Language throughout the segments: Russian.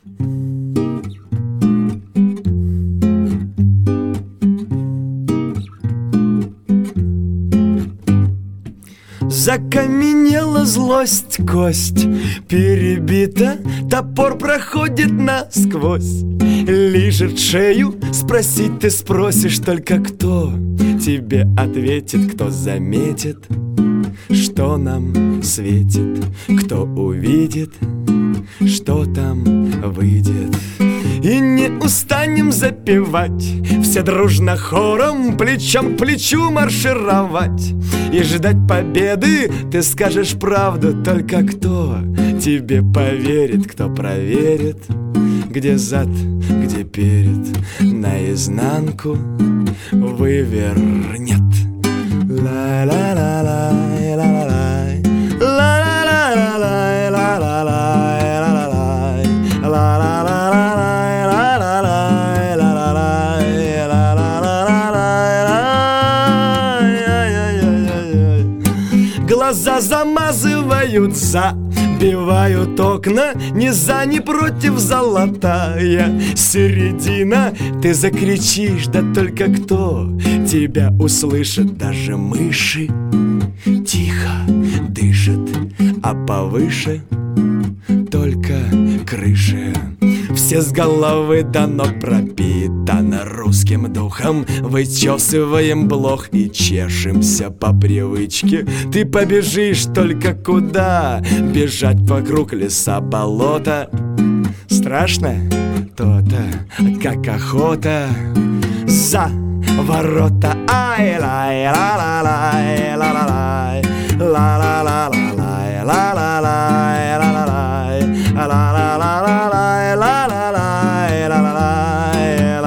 Закаменела злость, кость перебита, топор проходит насквозь, лижет шею, спросить ты спросишь только кто тебе ответит, кто заметит, что нам светит, кто увидит, что там выйдет. И не устанем запевать, все дружно хором, плечом к плечу маршировать и ждать победы. Ты скажешь правду, только кто тебе поверит, кто проверит, где зад, где перед, наизнанку вывернет. Ла-ла-ла-ла, ла-ла-ла, ла-ла-ла-ла, ла-ла-ла, ла-ла-ла. Глаза замазывают, забивают окна, ни за, ни против золотая середина. Ты закричишь, да только кто тебя услышит? Даже мыши тихо дышат, а повыше только крыши. Все с головы до ног пропитаны русским духом. Вычесываем блох и чешемся по привычке. Ты побежишь только куда? Бежать вокруг леса, болота. Страшно? То-то, как охота. За ворота. Ай-лай-ла-ла-лай, ла-ла-лай, ла-ла-ла-ла-лай, ла-ла-лай, ла-ла-лай, ла-ла-ла-ла-лай, ла-ла-лай, ла-ла-лай,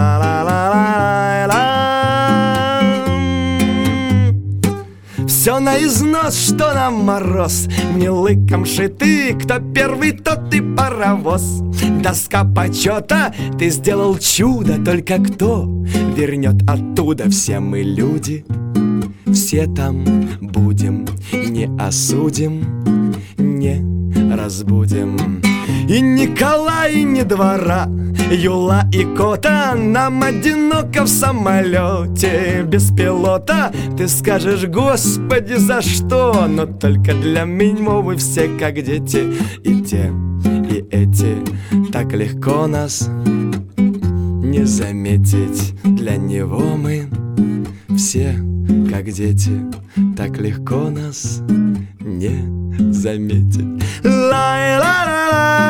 ла-ла-лай. Все на износ, что нам мороз, мне лыком шиты, кто первый, тот и паровоз. Доска почета, ты сделал чудо, только кто вернет оттуда? Все мы люди, все там будем, не осудим, не разбудим. И Николая, и не двора, Юла и Кота, нам одиноко в самолете без пилота. Ты скажешь, Господи, за что? Но только для меня вы все как дети, и те, и эти. Так легко нас не заметить. Для него мы все как дети, так легко нас не заметить. Ла-ла-ла-ла.